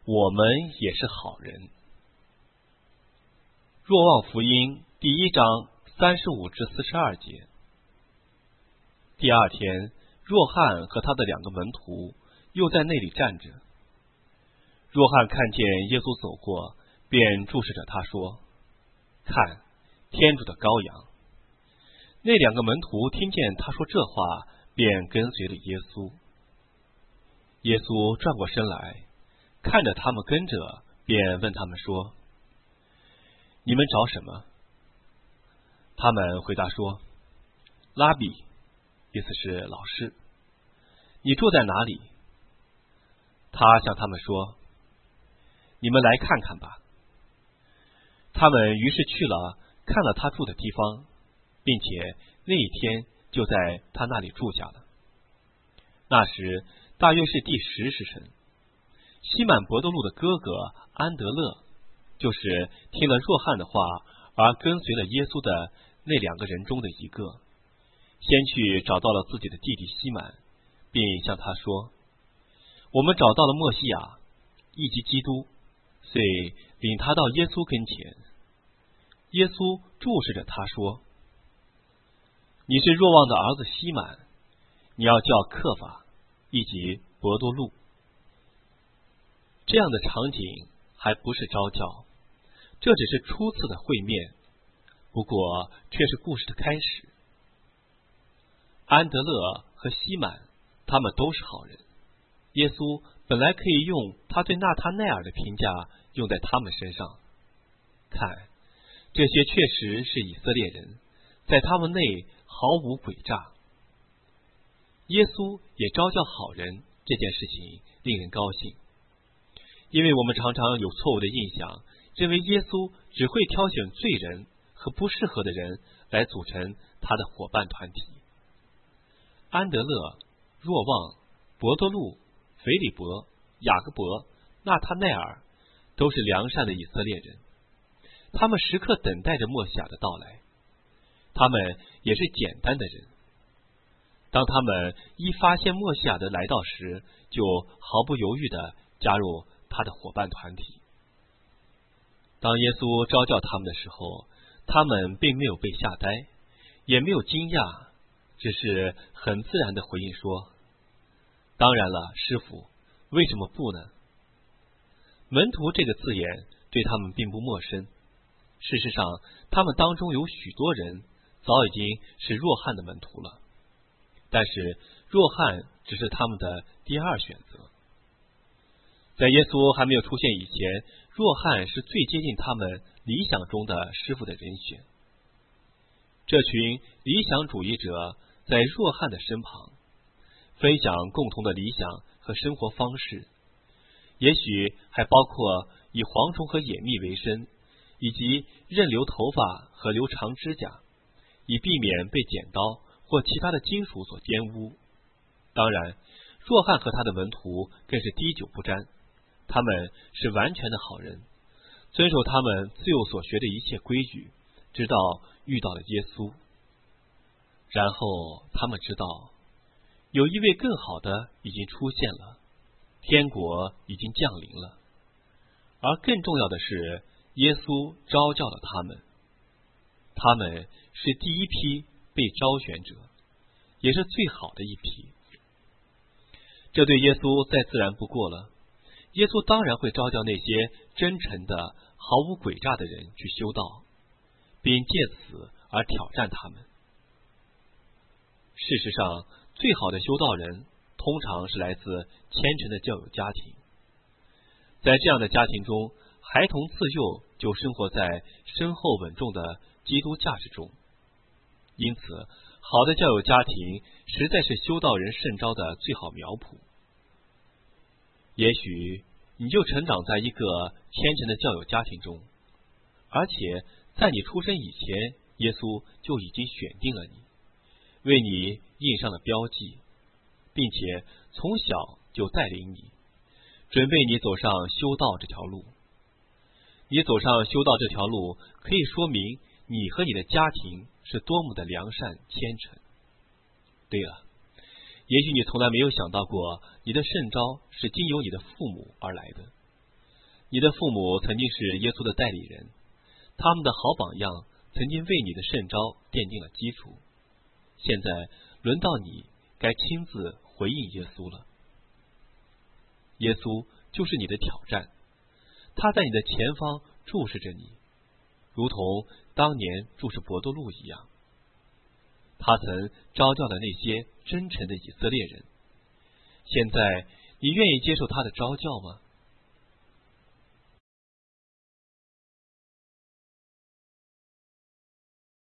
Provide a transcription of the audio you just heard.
我们也是好人。若望福音第1章35至42节。第二天，若翰和他的2个门徒又在那里站着。若翰看见耶稣走过，便注视着他说：看，天主的羔羊。那2个门徒听见他说这话，便跟随了耶稣。耶稣转过身来，看着他们跟着，便问他们说：你们找什么？他们回答说：拉比，意思是老师，你住在哪里？他向他们说：你们来看看吧。他们于是去了，看了他住的地方，并且那一天就在他那里住下了。那时大约是第10时辰，西满伯多禄的哥哥安德勒，就是听了若翰的话而跟随了耶稣的那2个人中的一个，先去找到了自己的弟弟西满，并向他说：我们找到了默西亚，亦即基督，遂领他到耶稣跟前。耶稣注视着他说：你是若望的儿子西满，你要叫克法，亦即伯多禄。这样的场景还不是招教，这只是初次的会面，不过却是故事的开始。安德勒和西满他们都是好人，耶稣本来可以用他对纳他奈尔的评价用在他们身上。看，这些确实是以色列人，在他们内毫无诡诈。耶稣也招教好人，这件事情令人高兴，因为我们常常有错误的印象，认为耶稣只会挑选罪人和不适合的人来组成他的伙伴团体。安德勒、若望、伯多禄、腓利伯、雅各伯、纳他奈尔都是良善的以色列人，他们时刻等待着默西亚的到来。他们也是简单的人，当他们一发现默西亚的来到时，就毫不犹豫地加入他的伙伴团体。当耶稣招教他们的时候，他们并没有被吓呆，也没有惊讶，只是很自然地回应说：当然了，师父，为什么不呢？门徒这个字眼对他们并不陌生，事实上他们当中有许多人早已经是若翰的门徒了，但是若翰只是他们的第2选择。在耶稣还没有出现以前，若翰是最接近他们理想中的师傅的人选。这群理想主义者在若翰的身旁，分享共同的理想和生活方式，也许还包括以蝗虫和野蜜为生，以及任留头发和留长指甲，以避免被剪刀或其他的金属所玷污。当然，若翰和他的门徒更是滴酒不沾，他们是完全的好人，遵守他们自幼所学的一切规矩，直到遇到了耶稣。然后他们知道，有一位更好的已经出现了，天国已经降临了。而更重要的是，耶稣招教了他们，他们是第一批被招选者，也是最好的一批。这对耶稣再自然不过了，耶稣当然会招教那些真诚的、毫无诡诈的人去修道，并借此而挑战他们。事实上，最好的修道人通常是来自虔诚的教友家庭，在这样的家庭中，孩童自幼就生活在深厚稳重的基督价值中，因此好的教友家庭实在是修道人圣招的最好苗圃。也许你就成长在一个虔诚的教友家庭中，而且在你出生以前，耶稣就已经选定了你，为你印上了标记，并且从小就带领你，准备你走上修道这条路。你走上修道这条路，可以说明你和你的家庭是多么的良善虔诚。对了，也许你从来没有想到过，你的圣召是经由你的父母而来的， 你的父母曾经是耶稣的代理人，他们的好榜样曾经为你的圣召奠定了基础。现在轮到你该亲自回应耶稣了。耶稣就是你的挑战，他在你的前方注视着你，如同当年注视伯多禄一样。他曾召叫了那些真诚的以色列人，现在你愿意接受他的召叫吗？